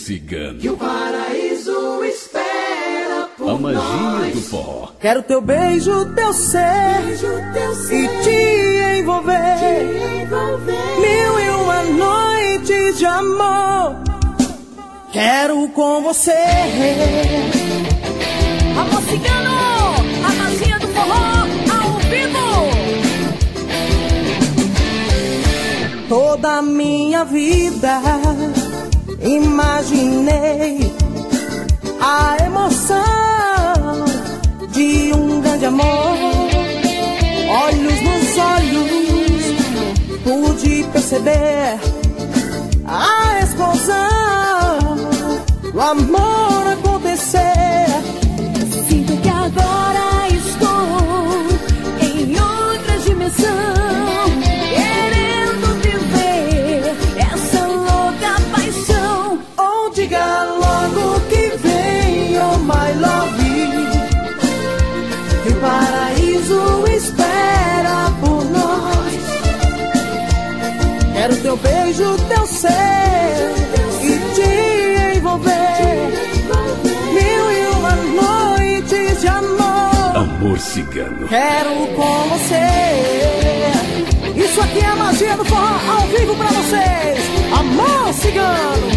cigano. Que o paraíso espera por A magia nós. do forró. Quero teu beijo, teu ser, e te envolver. Mil e uma noites de amor. Quero com você. Amor cigano, a magia do forró ao vivo. Toda a minha vida imaginei a emoção de um grande amor. Olhos nos olhos, pude perceber a explosão do amor acontecer. Sinto que agora estou em outra dimensão, querendo viver essa louca paixão. Ou diga logo que vem, oh my love, que o paraíso espera por nós. Quero teu beijo, teu ser, e te envolver. Mil e uma noites de amor. Amor cigano. Quero com você. Isso aqui é a magia do forró ao vivo pra vocês. Amor cigano.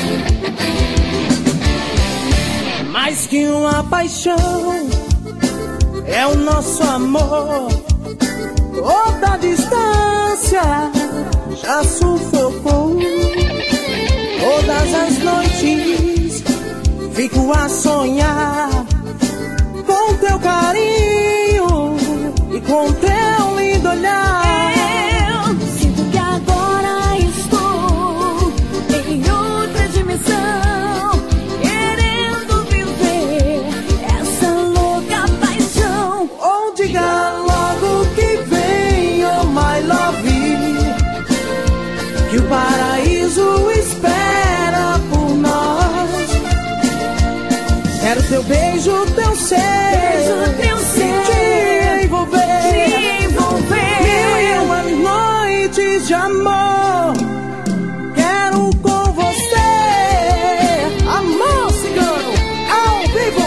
Mais que uma paixão, é o nosso amor. Toda distância já sufocou. Todas as noites fico a sonhar com teu carinho e com teu lindo olhar. Eu sinto que agora estou em outra dimensão, querendo viver essa louca paixão. Ou diga logo que vem, oh my love, que o paraíso espera por nós. Quero teu beijo, teu ser, Teu ser, te envolver. te envolver. Mil e uma noites de amor. Quero com você. Amor cigano ao vivo.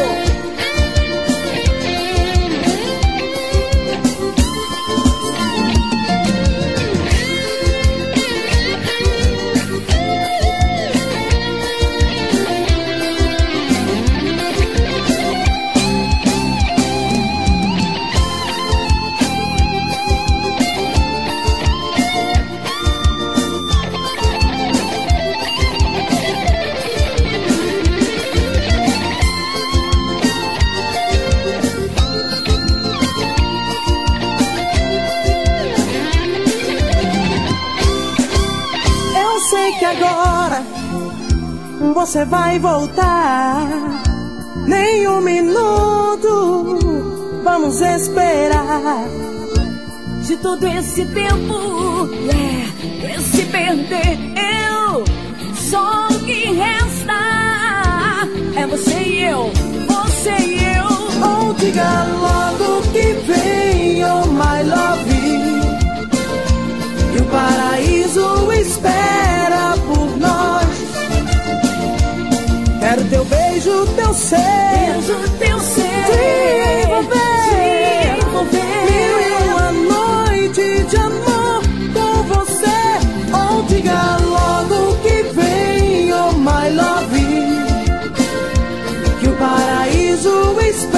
Eu sei que agora você vai voltar. Nem um minuto vamos esperar. De todo esse tempo, esse perder, só o que resta é você e eu, você e eu. Ou diga logo que vem, oh my love, que o paraíso espera por nós. Quero teu beijo, teu ser, Teu ser, te envolver. te envolver. Mil e uma noite de amor com você. Ou diga logo que vem, oh my love, que o paraíso espera